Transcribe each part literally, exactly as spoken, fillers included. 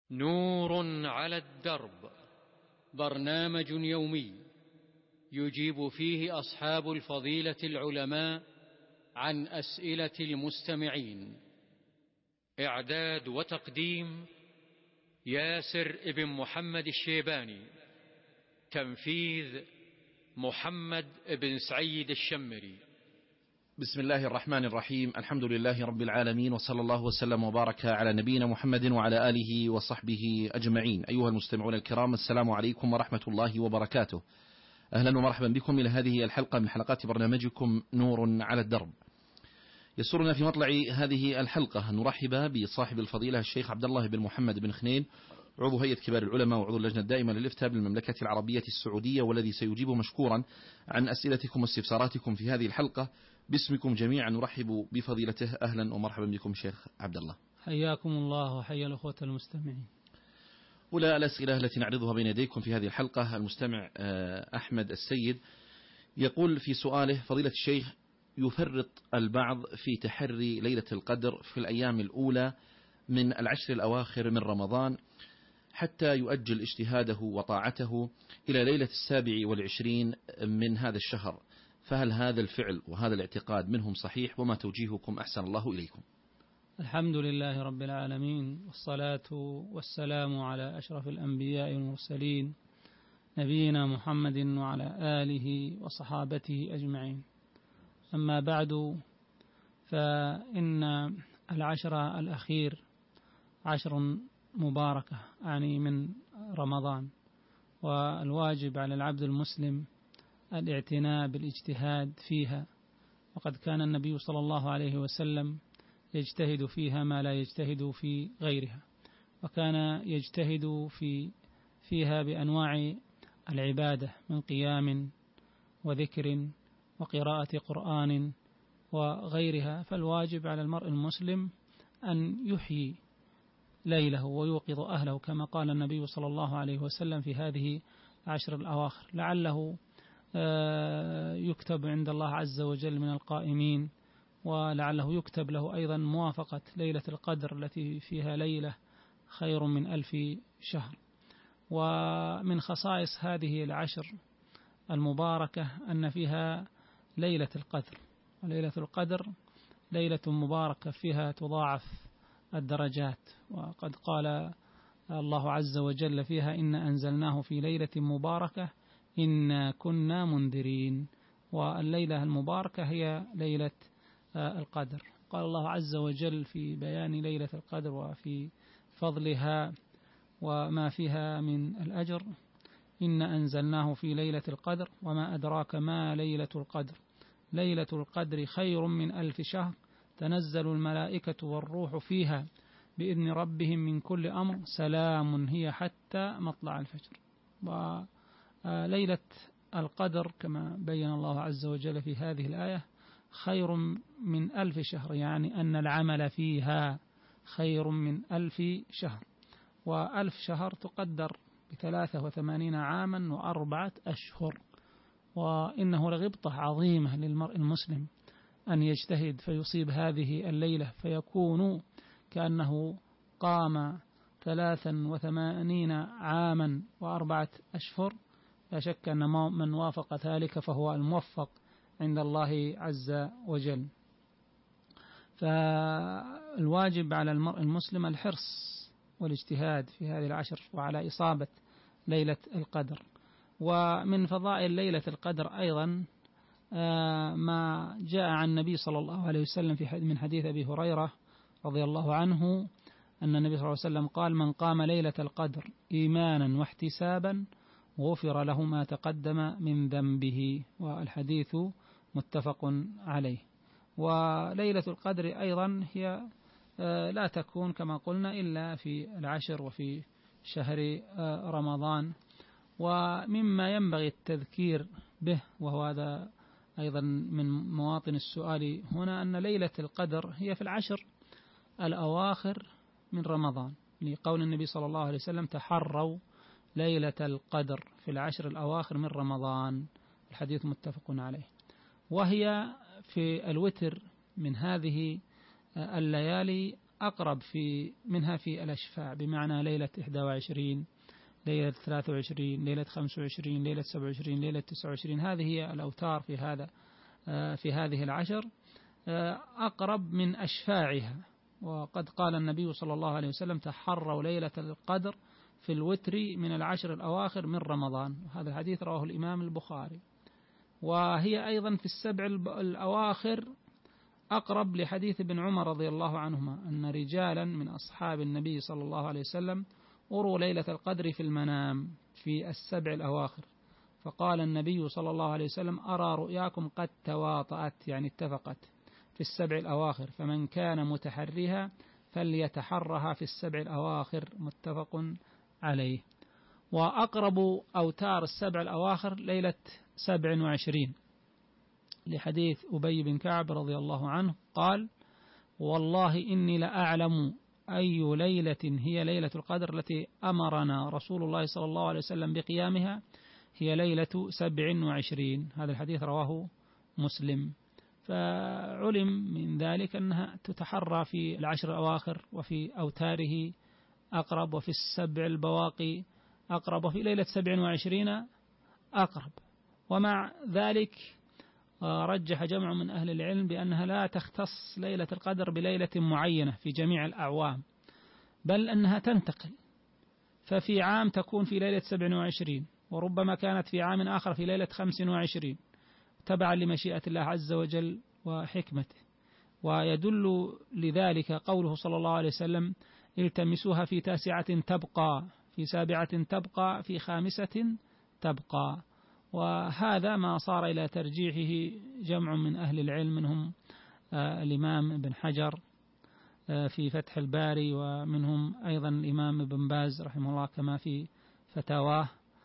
نور على الدرب، برنامج يومي يجيب فيه أصحاب الفضيلة العلماء عن أسئلة المستمعين. إعداد وتقديم ياسر ابن محمد الشيباني. تنفيذ محمد بن سعيد الشمري. بسم الله الرحمن الرحيم. الحمد لله رب العالمين، وصلى الله وسلم وبارك على نبينا محمد وعلى آله وصحبه أجمعين. أيها المستمعون الكرام، السلام عليكم ورحمة الله وبركاته. أهلا ومرحبا بكم إلى هذه الحلقة من حلقات برنامجكم نور على الدرب. يسرنا في مطلع هذه الحلقة أن نرحب بصاحب الفضيلة الشيخ عبد الله بن محمد بن خنين، عضو هيئة كبار العلماء وعضو اللجنة الدائمة للإفتاء بالمملكة العربية السعودية، والذي سيجيب مشكورا عن أسئلتكم واستفساراتكم في هذه الحلقة. باسمكم جميعا نرحب بفضيلته. أهلا ومرحبا بكم شيخ عبد الله. حياكم الله وحيا الأخوة المستمعين. أولى الأسئلة التي نعرضها بين يديكم في هذه الحلقة، المستمع أحمد السيد يقول في سؤاله: فضيلة الشيخ، يفرط البعض في تحري ليلة القدر في الأيام الأولى من العشر الأواخر من رمضان حتى يؤجل اجتهاده وطاعته إلى ليلة السابع والعشرين من هذا الشهر، فهل هذا الفعل وهذا الاعتقاد منهم صحيح؟ وما توجيهكم أحسن الله إليكم؟ الحمد لله رب العالمين، والصلاة والسلام على أشرف الأنبياء والمرسلين نبينا محمد وعلى آله وصحابته أجمعين. أما بعد، فإن العشر الأخير عشر مباركة أعني من رمضان، والواجب على العبد المسلم الاعتناء بالاجتهاد فيها، وقد كان النبي صلى الله عليه وسلم يجتهد فيها ما لا يجتهد في غيرها، وكان يجتهد في فيها بأنواع العبادة من قيام وذكر وقراءة قرآن وغيرها. فالواجب على المرء المسلم أن يحيي ليله ويوقظ أهله كما قال النبي صلى الله عليه وسلم في هذه العشر الأواخر، لعله يكتب عند الله عز وجل من القائمين، ولعله يكتب له أيضا موافقة ليلة القدر التي فيها ليلة خير من ألف شهر. ومن خصائص هذه العشر المباركة أن فيها ليلة القدر، وليلة القدر ليلة مباركة فيها تضاعف الدرجات، وقد قال الله عز وجل فيها: إن أنزلناه في ليلة مباركة إنا كنا منذرين. والليلة المباركة هي ليلة القدر. قال الله عز وجل في بيان ليلة القدر وفي فضلها وما فيها من الأجر: إن أنزلناه في ليلة القدر وما أدراك ما ليلة القدر، ليلة القدر خير من ألف شهر، تنزل الملائكة والروح فيها بإذن ربهم من كل أمر، سلام هي حتى مطلع الفجر. وليلة القدر كما بين الله عز وجل في هذه الآية خير من ألف شهر، يعني أن العمل فيها خير من ألف شهر، وألف شهر تقدر بثلاثة وثمانين عاما وأربعة أشهر. وإنه لغبطة عظيمة للمرء المسلم أن يجتهد فيصيب هذه الليلة فيكون كأنه قام ثلاثا وثمانين عاما وأربعة أشهر. لا شك أن من وافق ذلك فهو الموفق عند الله عز وجل. فالواجب على المرء المسلم الحرص والاجتهاد في هذه العشر وعلى إصابة ليلة القدر. ومن فضائل ليلة القدر أيضا ما جاء عن النبي صلى الله عليه وسلم في من حديث أبي هريرة رضي الله عنه أن النبي صلى الله عليه وسلم قال: من قام ليلة القدر إيمانا واحتسابا غفر له ما تقدم من ذنبه. والحديث متفق عليه. وليلة القدر أيضا هي لا تكون كما قلنا إلا في العشر وفي شهر رمضان. ومما ينبغي التذكير به، وهو هذا أيضا من مواطن السؤال هنا، أن ليلة القدر هي في العشر الأواخر من رمضان، لقول النبي صلى الله عليه وسلم: تحروا ليلة القدر في العشر الأواخر من رمضان. الحديث متفق عليه. وهي في الوتر من هذه الليالي أقرب في منها في الأشفاع، بمعنى ليلة إحدى وعشرين، ليلة ثلاثة وعشرين، ليلة خمسة وعشرين، ليلة سبعة وعشرين، ليلة تسعة وعشرين. هذه هي الأوتار في هذا في هذه العشر، أقرب من أشفاعها. وقد قال النبي صلى الله عليه وسلم: تحروا ليلة القدر في الوتر من العشر الأواخر من رمضان. هذا الحديث رواه الإمام البخاري. وهي أيضا في السبع الأواخر أقرب لحديث ابن عمر رضي الله عنهما أن رجالا من أصحاب النبي صلى الله عليه وسلم أروا ليلة القدر في المنام في السبع الأواخر، فقال النبي صلى الله عليه وسلم: أرى رؤياكم قد تواطأت، يعني اتفقت في السبع الأواخر، فمن كان متحرها فليتحرها في السبع الأواخر، متفق عليه. وأقرب أوتار السبع الأواخر ليلة سبع وعشرين، لحديث أبي بن كعب رضي الله عنه قال: والله إني لأعلم أي ليلة هي ليلة القدر التي أمرنا رسول الله صلى الله عليه وسلم بقيامها، هي ليلة سبع وعشرين. هذا الحديث رواه مسلم. فعلم من ذلك أنها تتحرى في العشر الأواخر، وفي أوتاره أقرب، وفي السبع البواقي أقرب، وفي ليلة سبع وعشرين أقرب. ومع ذلك رجح جمع من أهل العلم بأنها لا تختص ليلة القدر بليلة معينة في جميع الأعوام، بل أنها تنتقل، ففي عام تكون في ليلة سبع وعشرين، وربما كانت في عام آخر في ليلة خمس وعشرين، تبعا لمشيئة الله عز وجل وحكمته. ويدل لذلك قوله صلى الله عليه وسلم: التمسوها في تاسعة تبقى، في سابعة تبقى، في خامسة تبقى. وهذا ما صار إلى ترجيحه جمع من أهل العلم، منهم الإمام ابن حجر في فتح الباري، ومنهم أيضا الإمام ابن باز رحمه الله كما في فتاواه.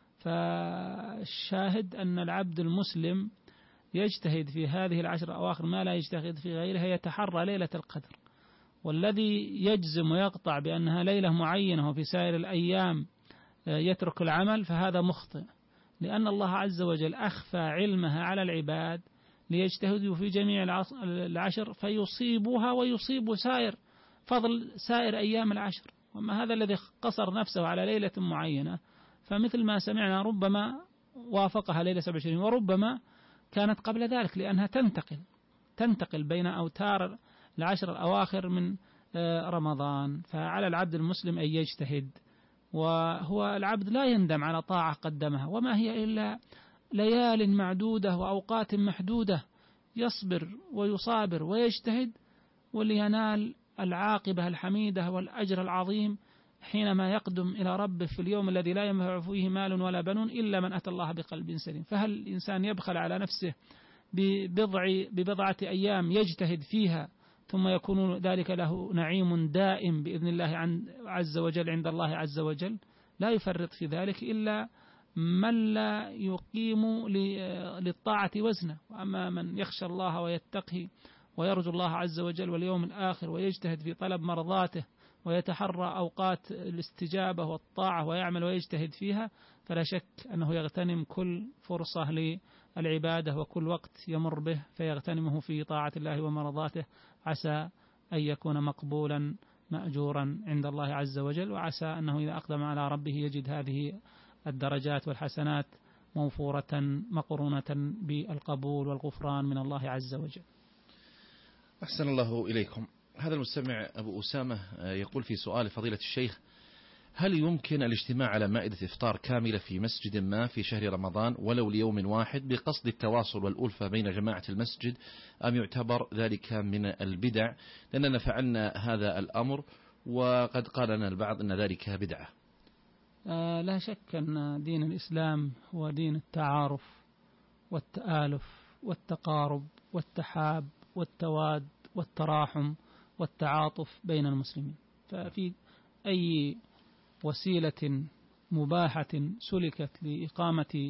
فالشاهد أن العبد المسلم يجتهد في هذه العشر الأواخر ما لا يجتهد في غيرها، يتحرى ليلة القدر. والذي يجزم ويقطع بأنها ليلة معينة وفي سائر الأيام يترك العمل فهذا مخطئ، لأن الله عز وجل أخفى علمها على العباد ليجتهدوا في جميع العشر فيصيبوها ويصيبوا سائر فضل سائر أيام العشر. وما هذا الذي قصر نفسه على ليلة معينة، فمثل ما سمعنا ربما وافقها ليلة سبع وعشرين، وربما كانت قبل ذلك، لأنها تنتقل تنتقل بين أوتار العشر الأواخر من رمضان. فعلى العبد المسلم أن يجتهد، وهو العبد لا يندم على طاعة قدمها، وما هي إلا ليال معدودة وأوقات محدودة، يصبر ويصابر ويجتهد ولينال العاقبة الحميدة والأجر العظيم حينما يقدم إلى ربه في اليوم الذي لا ينفع فيه مال ولا بنون إلا من أتى الله بقلب سليم. فهل الإنسان يبخل على نفسه ببضع ببضعة أيام يجتهد فيها ثم يكون ذلك له نعيم دائم بإذن الله عز وجل عند الله عز وجل؟ لا يفرط في ذلك إلا من لا يقيم للطاعة وزنه. وأما من يخشى الله ويتقي ويرجو الله عز وجل واليوم الآخر ويجتهد في طلب مرضاته ويتحرى أوقات الاستجابة والطاعة ويعمل ويجتهد فيها، فلا شك أنه يغتنم كل فرصة للعبادة وكل وقت يمر به فيغتنمه في طاعة الله ومرضاته، عسى أن يكون مقبولا مأجورا عند الله عز وجل، وعسى أنه إذا أقدم على ربه يجد هذه الدرجات والحسنات موفورة مقرونة بالقبول والغفران من الله عز وجل. أحسن الله إليكم. هذا المستمع أبو أسامة يقول في سؤال فضيلة الشيخ: هل يمكن الاجتماع على مائدة إفطار كاملة في مسجد ما في شهر رمضان ولو ليوم واحد بقصد التواصل والألفة بين جماعة المسجد، أم يعتبر ذلك من البدع؟ لأننا فعلنا هذا الأمر وقد قال لنا البعض أن ذلك بدعة. آه لا شك أن دين الإسلام هو دين التعارف والتآلف والتقارب والتحاب والتواد والتراحم والتعاطف بين المسلمين. ففي أي وسيلة مباحة سلكت لإقامة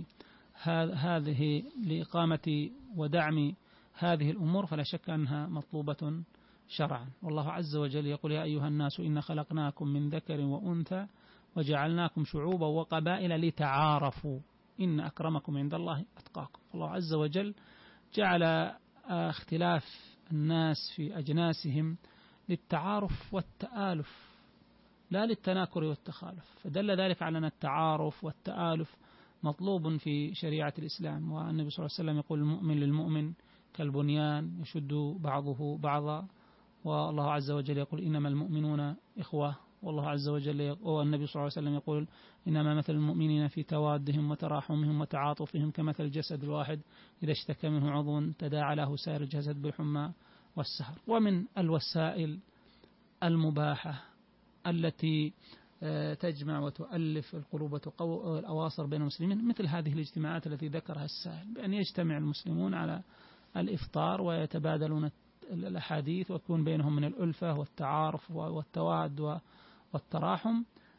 هذه لإقامة ودعم هذه الأمور فلا شك أنها مطلوبة شرعا. والله عز وجل يقول: يا أيها الناس إن خلقناكم من ذكر وأنثى وجعلناكم شعوبا وقبائل لتعارفوا إن أكرمكم عند الله أتقاكم. الله عز وجل جعل اختلاف الناس في أجناسهم للتعارف والتآلف لا للتناكر والتخالف، فدل ذلك على أن التعارف والتآلف مطلوب في شريعة الإسلام. والنبي صلى الله عليه وسلم يقول المؤمن للمؤمن كالبنيان يشد بعضه بعضا، والله عز وجل يقول إنما المؤمنون إخوة، والله عز وجل والنبي صلى الله عليه وسلم يقول إنما مثل المؤمنين في توادهم وتراحمهم وتعاطفهم كمثل الجسد الواحد إذا اشتكى منه عضو تداعى له سائر الجسد بالحمى والسهر. ومن الوسائل المباحة التي تجمع وتؤلف القلوب وتقوي الأواصر بين المسلمين مثل هذه الاجتماعات التي ذكرها السائل، بأن يجتمع المسلمون على الإفطار ويتبادلون الأحاديث ويكون بينهم من الألفة والتعارف والتواد والتراحم،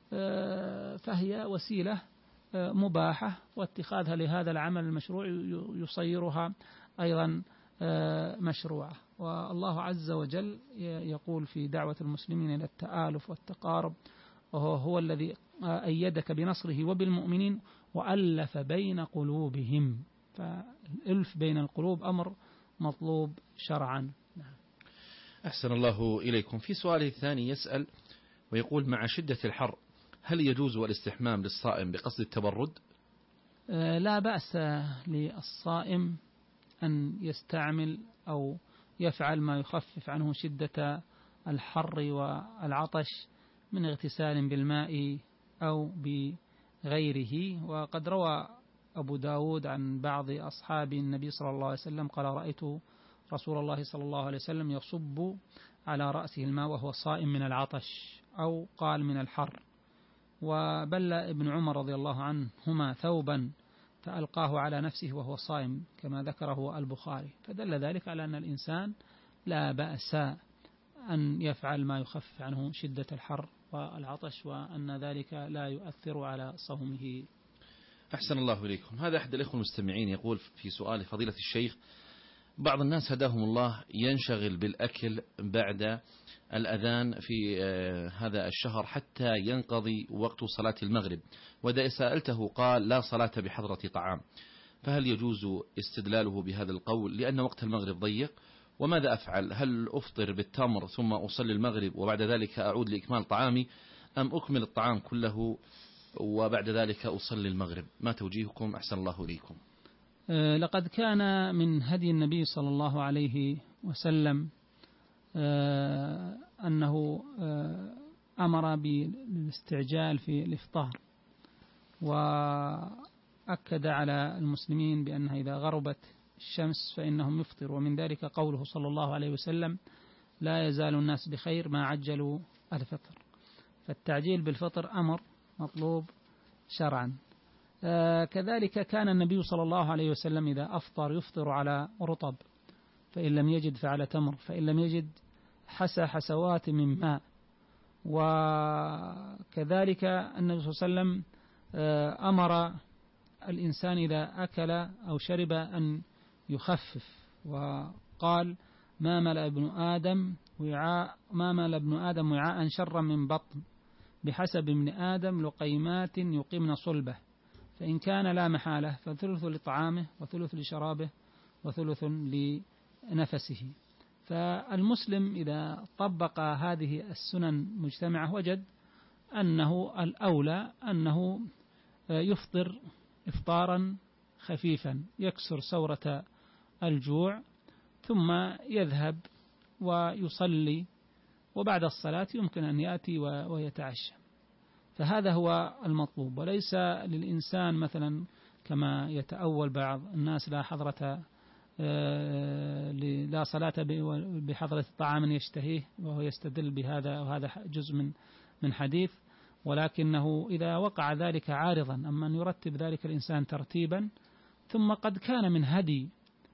فهي وسيلة مباحة، واتخاذها لهذا العمل المشروع يصيرها أيضا مشروعة. والله عز وجل يقول في دعوة المسلمين إلى التآلف والتقارب، وهو هو الذي أيدك بنصره وبالمؤمنين وألف بين قلوبهم، فالألف بين القلوب أمر مطلوب شرعا. أحسن الله إليكم. في سؤاله الثاني يسأل ويقول مع شدة الحر هل يجوز الاستحمام للصائم بقصد التبرد؟ آه لا بأس للصائم أن يستعمل أو يفعل ما يخفف عنه شدة الحر والعطش من اغتسال بالماء أو بغيره. وقد روى أبو داود عن بعض أصحاب النبي صلى الله عليه وسلم قال رأيت رسول الله صلى الله عليه وسلم يصب على رأسه الماء وهو صائم من العطش، أو قال من الحر. وبل ابن عمر رضي الله عنهما ثوبا فألقاه على نفسه وهو صائم كما ذكره البخاري، فدل ذلك على أن الإنسان لا بأس أن يفعل ما يخفف عنه شدة الحر والعطش، وأن ذلك لا يؤثر على صومه. أحسن الله إليكم. هذا أحد الإخوة المستمعين يقول في سؤال فضيلة الشيخ بعض الناس هداهم الله ينشغل بالأكل بعد الأذان في هذا الشهر حتى ينقضي وقت صلاة المغرب، وإذا سألته قال لا صلاة بحضرة طعام، فهل يجوز استدلاله بهذا القول لأن وقت المغرب ضيق؟ وماذا أفعل؟ هل أفطر بالتمر ثم أصلي المغرب وبعد ذلك أعود لإكمال طعامي، أم أكمل الطعام كله وبعد ذلك أصلي المغرب؟ ما توجيهكم؟ أحسن الله إليكم. لقد كان من هدي النبي صلى الله عليه وسلم أنه أمر بالاستعجال في الإفطار، وأكد على المسلمين بأنها إذا غربت الشمس فإنهم يفطروا، ومن ذلك قوله صلى الله عليه وسلم لا يزال الناس بخير ما عجلوا الفطر، فالتعجيل بالفطر أمر مطلوب شرعا. آه كذلك كان النبي صلى الله عليه وسلم إذا أفطر يفطر على رطب، فإن لم يجد فعلى تمر، فإن لم يجد حسى حسوات من ماء. وكذلك النبي صلى الله عليه وسلم آه أمر الإنسان إذا أكل أو شرب أن يخفف، وقال ما ملأ ابن آدم وعاء ما ملأ ابن آدم وعاء شرا من بطن بحسب ابن آدم لقيمات يقيمن صلبه، فإن كان لا محالة فثلث لطعامه وثلث لشرابه وثلث لنفسه. فالمسلم إذا طبق هذه السنن مجتمعة وجد أنه الأولى أنه يفطر إفطارا خفيفا يكسر سورة الجوع، ثم يذهب ويصلي، وبعد الصلاة يمكن أن يأتي ويتعشى. فهذا هو المطلوب، وليس للإنسان مثلا كما يتأول بعض الناس لا حضرة لا صلاة بحضرة طعام يشتهيه، وهو يستدل بهذا، وهذا جزء من من حديث، ولكنه إذا وقع ذلك عارضا، أما أن يرتب ذلك الإنسان ترتيبا. ثم قد كان من هدي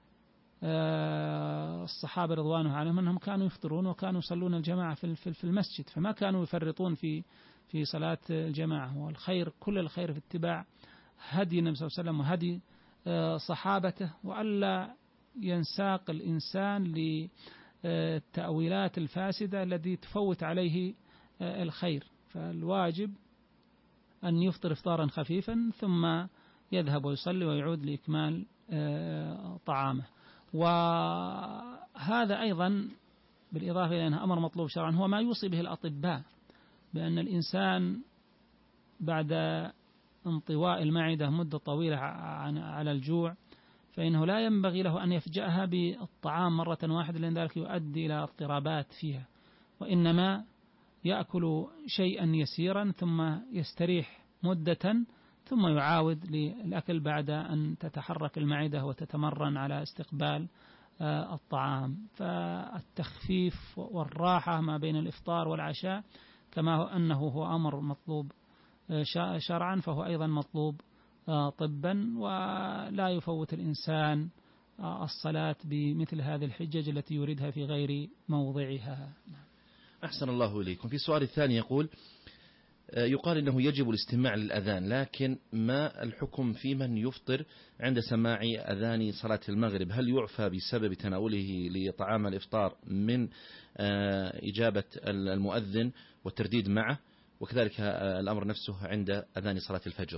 الصحابة رضوان الله عليهم أنهم كانوا يفطرون وكانوا يصلون الجماعة في المسجد، فما كانوا يفرطون في في صلاة الجماعة. والخير كل الخير في اتباع هدي النبي صلى الله عليه وسلم وهدي صحابته، وألا ينساق الإنسان للتأويلات الفاسدة التي تفوت عليه الخير. فالواجب أن يفطر إفطارا خفيفا ثم يذهب ويصلي ويعود لإكمال طعامه. وهذا أيضا بالإضافة إلى أنها أمر مطلوب شرعا هو ما يوصي به الأطباء، بأن الإنسان بعد انطواء المعدة مدة طويلة على الجوع فإنه لا ينبغي له أن يفجأها بالطعام مرة واحدة، لأن ذلك يؤدي إلى اضطرابات فيها، وإنما يأكل شيئا يسيرا ثم يستريح مدة ثم يعاود للأكل بعد أن تتحرك المعدة وتتمرن على استقبال الطعام. فالتخفيف والراحة ما بين الإفطار والعشاء كما أنه هو أمر مطلوب شرعا فهو أيضا مطلوب طبا، ولا يفوت الإنسان الصلاة بمثل هذه الحجج التي يريدها في غير موضعها. أحسن الله إليكم. في السؤال الثاني يقول: يقال إنه يجب الاستماع للأذان، لكن ما الحكم في من يفطر عند سماع أذان صلاة المغرب؟ هل يعفى بسبب تناوله لطعام الإفطار من إجابة المؤذن والترديد معه، وكذلك الأمر نفسه عند أذان صلاة الفجر؟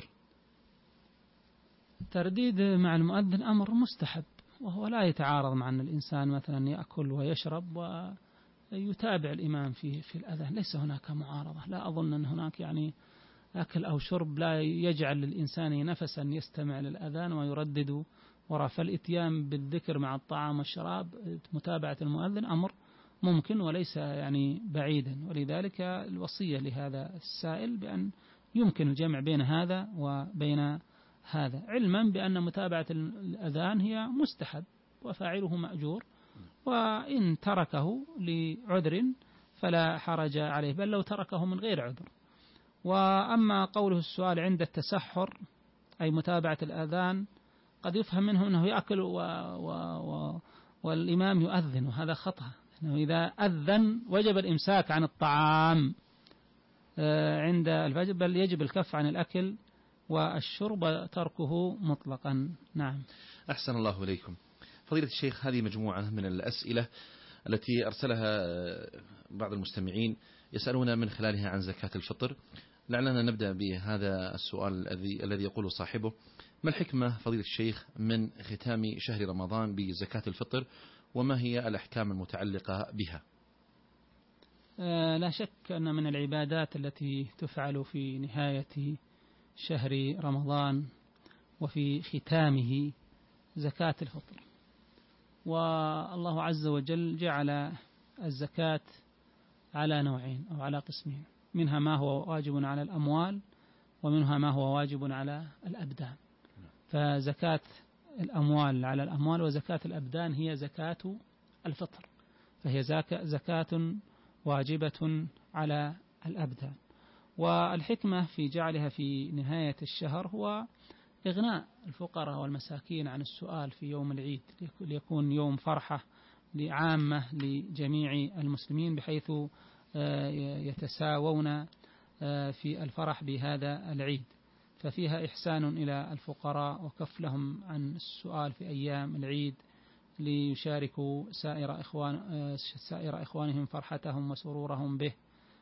الترديد مع المؤذن أمر مستحب، وهو لا يتعارض مع أن الإنسان مثلا يأكل ويشرب ويتابع الإمام في في الأذان، ليس هناك معارضة. لا أظن أن هناك يعني أكل أو شرب لا يجعل للإنسان نفسا يستمع للأذان ويردد وراء. فالإتيان بالذكر مع الطعام والشراب متابعة المؤذن أمر ممكن وليس يعني بعيدا، ولذلك الوصية لهذا السائل بأن يمكن الجمع بين هذا وبين هذا، علما بأن متابعة الأذان هي مستحب وفاعله مأجور، وإن تركه لعذر فلا حرج عليه، بل لو تركه من غير عذر. وأما قوله السؤال عند التسحر أي متابعة الأذان، قد يفهم منه أنه يأكل و و و والإمام يؤذن، وهذا خطأ، أنه إذا أذن وجب الإمساك عن الطعام عند الفجر، بل يجب الكف عن الأكل والشرب تركه مطلقا. نعم. أحسن الله إليكم. فضيلة الشيخ، هذه مجموعة من الأسئلة التي أرسلها بعض المستمعين يسألون من خلالها عن زكاة الفطر. لعلنا نبدأ بهذا السؤال الذي الذي يقول صاحبه: ما الحكمة فضيلة الشيخ من ختام شهر رمضان بزكاة الفطر، وما هي الأحكام المتعلقة بها؟ آه لا شك أن من العبادات التي تفعل في نهاية شهر رمضان وفي ختامه زكاة الفطر، والله عز وجل جعل الزكاة على نوعين أو على قسمين، منها ما هو واجب على الأموال ومنها ما هو واجب على الأبدان. فزكاة الأموال على الأموال وزكاة الأبدان هي زكاة الفطر، فهي زكاة واجبة على الأبدان. والحكمة في جعلها في نهاية الشهر هو إغناء الفقراء والمساكين عن السؤال في يوم العيد، ليكون يوم فرحة عامة لجميع المسلمين، بحيث يتساوون في الفرح بهذا العيد. ففيها إحسان إلى الفقراء وكف لهم عن السؤال في أيام العيد، ليشاركوا سائر إخوان سائر إخوانهم فرحتهم وسرورهم به.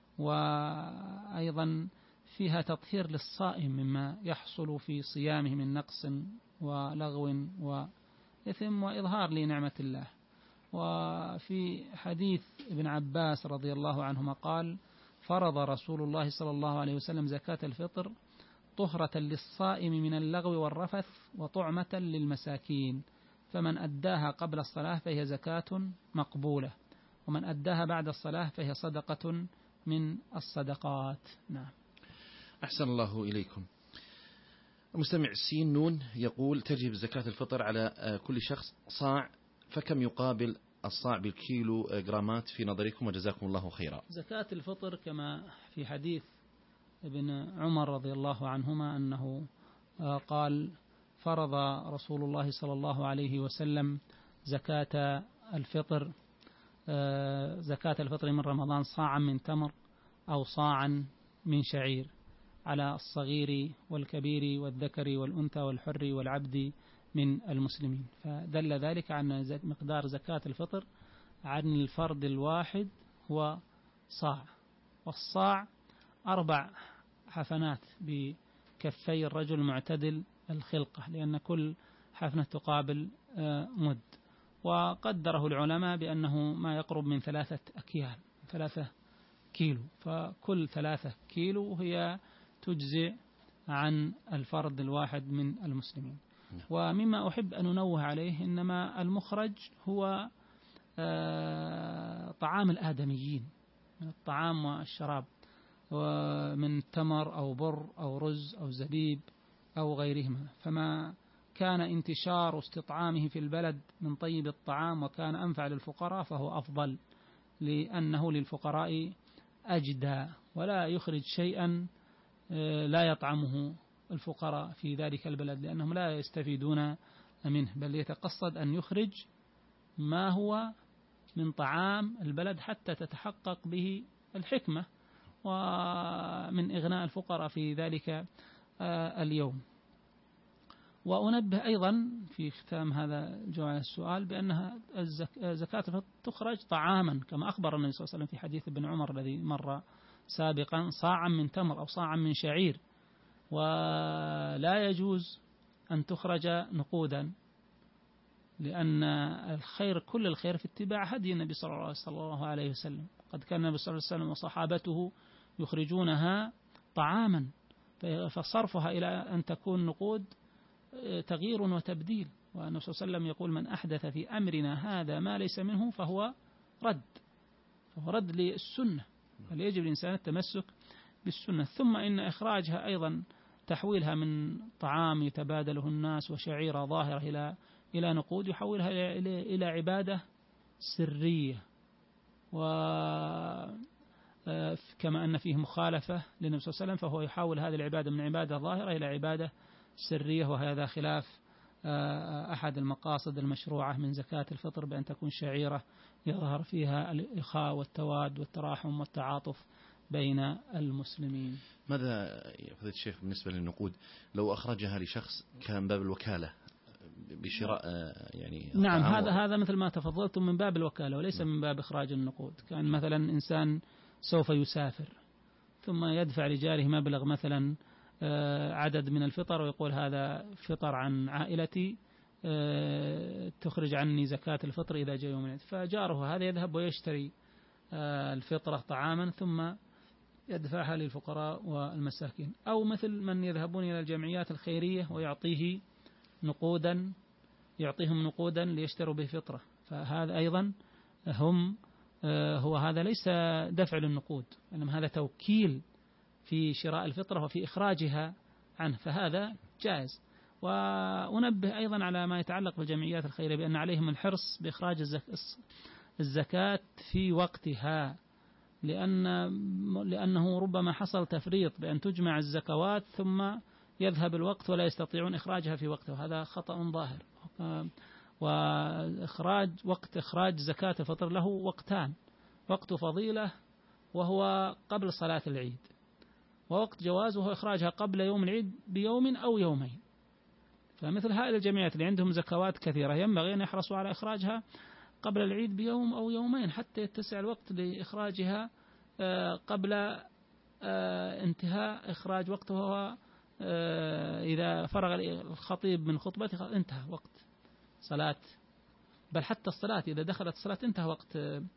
وأيضا فيها تطهير للصائم مما يحصل في صيامه من نقص ولغو وإثم، وإظهار لنعمة الله. وفي حديث ابن عباس رضي الله عنهما قال: فرض رسول الله صلى الله عليه وسلم زكاة الفطر طهرة للصائم من اللغو والرفث وطعمة للمساكين، فمن أداها قبل الصلاة فهي زكاة مقبولة، ومن أداها بعد الصلاة فهي صدقة من الصدقات. نعم. أحسن الله إليكم. المستمع سين نون يقول: تجب زكاة الفطر على كل شخص صاع، فكم يقابل الصاع بالكيلو جرامات في نظركم، وجزاكم الله خيرا؟ زكاة الفطر كما في حديث ابن عمر رضي الله عنهما أنه قال: فرض رسول الله صلى الله عليه وسلم زكاة الفطر زكاة الفطر من رمضان صاعا من تمر أو صاعا من شعير على الصغير والكبير والذكر والأنثى والحر والعبد من المسلمين. فدل ذلك عن مقدار زكاة الفطر عن الفرد الواحد هو صاع، والصاع أربع حفنات بكفي الرجل معتدل الخلقة، لأن كل حفنة تقابل مد. وقدره العلماء بأنه ما يقرب من ثلاثة أكيال ثلاثة كيلو، فكل ثلاثة كيلو هي تجزئ عن الفرد الواحد من المسلمين. ومما أحب أن أنوه عليه إنما المخرج هو طعام الآدميين من الطعام والشراب، ومن تمر أو بر أو رز أو زبيب أو غيرهما، فما كان انتشار واستطعامه في البلد من طيب الطعام وكان أنفع للفقراء فهو أفضل، لأنه للفقراء أجدى، ولا يخرج شيئا لا يطعمه الفقراء في ذلك البلد لأنهم لا يستفيدون منه، بل يتقصد أن يخرج ما هو من طعام البلد حتى تتحقق به الحكمة ومن إغناء الفقراء في ذلك اليوم. وأنبه أيضا في ختام هذا الجواب السؤال بأنها الزكاة تخرج طعاما كما أخبر النبي صلى الله عليه وسلم في حديث ابن عمر الذي مر سابقا، صاعا من تمر أو صاعا من شعير، ولا يجوز أن تخرج نقودا، لأن الخير كل الخير في اتباع هدي النبي صلى الله عليه وسلم. قد كان النبي صلى الله عليه وسلم وصحابته يخرجونها طعاما، فصرفها إلى أن تكون نقود تغيير وتبديل. والنبي صلى الله عليه وسلم يقول: من أحدث في أمرنا هذا ما ليس منه فهو رد، فهو رد للسنة، فليجب الإنسان التمسك بالسنة. ثم إن إخراجها أيضا تحويلها من طعام يتبادله الناس وشعيرة ظاهرة إلى إلى نقود يحولها إلى إلى عبادة سرية، وكما أن فيه مخالفة للنبي صلى الله عليه وسلم فهو يحول هذه العبادة من عبادة ظاهرة إلى عبادة سرية، وهذا خلاف أحد المقاصد المشروعة من زكاة الفطر بأن تكون شعيرة يظهر فيها الإخاء والتواد والتراحم والتعاطف بين المسلمين. ماذا يا فضيلة الشيخ بالنسبة للنقود لو أخرجها لشخص كان باب الوكالة بشراء يعني؟ نعم، هذا هذا مثل ما تفضلتم من باب الوكالة وليس من باب إخراج النقود. كان مثلا إنسان سوف يسافر ثم يدفع لجاره مبلغ مثلا عدد من الفطر ويقول هذا فطر عن عائلتي تخرج عني زكاة الفطر إذا جاء يوم العيد، فجاره هذا يذهب ويشتري الفطرة طعاما ثم يدفعها للفقراء والمساكين. أو مثل من يذهبون إلى الجمعيات الخيرية ويعطيه نقودا يعطيهم نقودا ليشتروا به فطرة، فهذا أيضا هم هو هذا ليس دفع للنقود، إنما هذا توكيل في شراء الفطرة وفي إخراجها عنه، فهذا جائز. وأنبه أيضا على ما يتعلق بالجمعيات الخيرية بأن عليهم الحرص بإخراج الزكاة في وقتها، لأن لأنه ربما حصل تفريط بأن تجمع الزكوات ثم يذهب الوقت ولا يستطيعون إخراجها في وقته، وهذا خطأ ظاهر. وإخراج وقت إخراج زكاة الفطر له وقتان: وقت فضيلة وهو قبل صلاة العيد، ووقت جواز وهو إخراجها قبل يوم العيد بيوم أو يومين. فمثل هؤلاء الجمعيات اللي عندهم زكوات كثيرة ينبغي أن يحرصوا على إخراجها قبل العيد بيوم أو يومين حتى يتسع الوقت لإخراجها قبل انتهاء إخراج وقته، وهو إذا فرغ الخطيب من خطبته انتهى وقت صلاة، بل حتى الصلاة إذا دخلت الصلاة انتهى وقت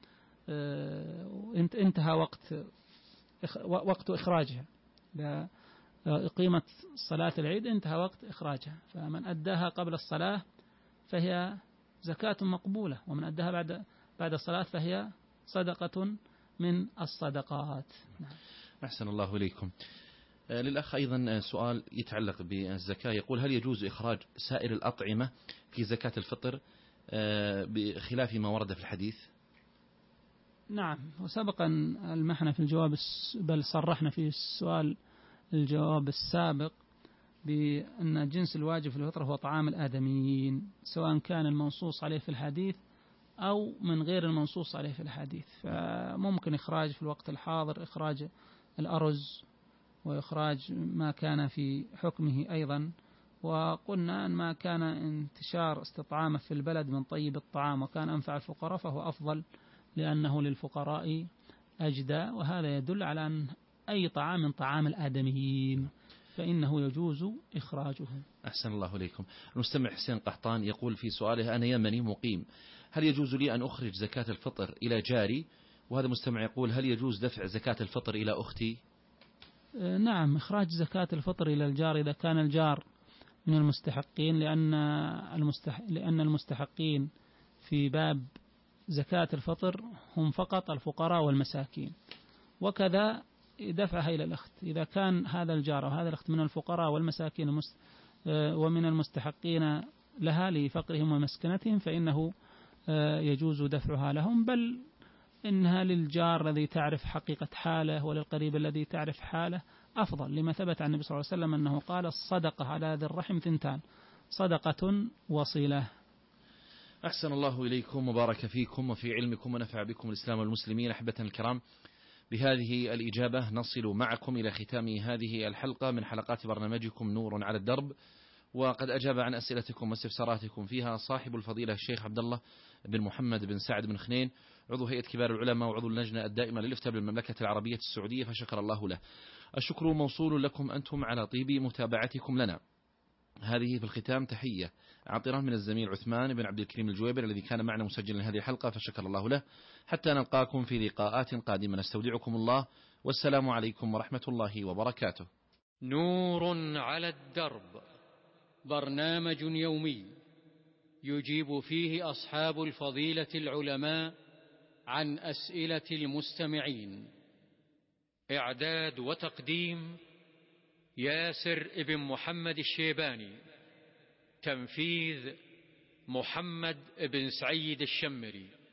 انتهى وقت وقت إخراجها. قيمة صلاة العيد انتهى وقت إخراجها، فمن أداها قبل الصلاة فهي زكاة مقبولة، ومن أداها بعد بعد الصلاة فهي صدقة من الصدقات. نعم. أحسن الله إليكم. للأخ أيضا سؤال يتعلق بالزكاة، يقول: هل يجوز إخراج سائر الأطعمة في زكاة الفطر بخلاف ما ورد في الحديث؟ نعم، وسبقا المحنا في الجواب بل صرحنا في السؤال الجواب السابق بأن جنس الواجب في الفطر هو طعام الآدميين، سواء كان المنصوص عليه في الحديث أو من غير المنصوص عليه في الحديث. فممكن إخراج في الوقت الحاضر إخراج الأرز وإخراج ما كان في حكمه أيضا. وقلنا أن ما كان انتشار استطعامه في البلد من طيب الطعام وكان أنفع الفقراء فهو أفضل، لأنه للفقراء أجدى، وهذا يدل على أن أي طعام من طعام الآدميين. فإنه يجوز إخراجه. أحسن الله إليكم. المستمع حسين قحطان يقول في سؤاله: أنا يمني مقيم، هل يجوز لي أن أخرج زكاة الفطر إلى جاري؟ وهذا مستمع يقول: هل يجوز دفع زكاة الفطر إلى أختي؟ نعم، إخراج زكاة الفطر إلى الجار إذا كان الجار من المستحقين، لأن المستح... لأن المستحقين في باب زكاة الفطر هم فقط الفقراء والمساكين، وكذا دفعها إلى الأخت إذا كان هذا الجار وهذا الأخت من الفقراء والمساكين المست... ومن المستحقين لها لفقرهم ومسكنتهم، فإنه يجوز دفعها لهم، بل إنها للجار الذي تعرف حقيقة حاله وللقريب الذي تعرف حاله أفضل، لما ثبت عن النبي صلى الله عليه وسلم أنه قال: الصدقة على ذي الرحم ثنتان، صدقة وصلة. أحسن الله إليكم وبارك فيكم وفي علمكم ونفع بكم الإسلام والمسلمين. أحبة الكرام، بهذه الإجابة نصل معكم إلى ختام هذه الحلقة من حلقات برنامجكم نور على الدرب، وقد أجاب عن أسئلتكم واستفساراتكم فيها صاحب الفضيلة الشيخ عبد الله بن محمد بن سعد بن خنين، عضو هيئة كبار العلماء وعضو اللجنة الدائمة للإفتاء بالمملكة العربية السعودية، فشكر الله له. الشكر موصول لكم أنتم على طيب متابعتكم لنا. هذه في الختام تحية عطرة من الزميل عثمان بن عبد الكريم الجويبر الذي كان معنا مسجلا هذه الحلقة، فشكر الله له. حتى نلقاكم في لقاءات قادمة، نستودعكم الله، والسلام عليكم ورحمة الله وبركاته. نور على الدرب، برنامج يومي يجيب فيه أصحاب الفضيلة العلماء عن أسئلة المستمعين. إعداد وتقديم ياسر ابن محمد الشيباني. تنفيذ محمد بن سعيد الشمري.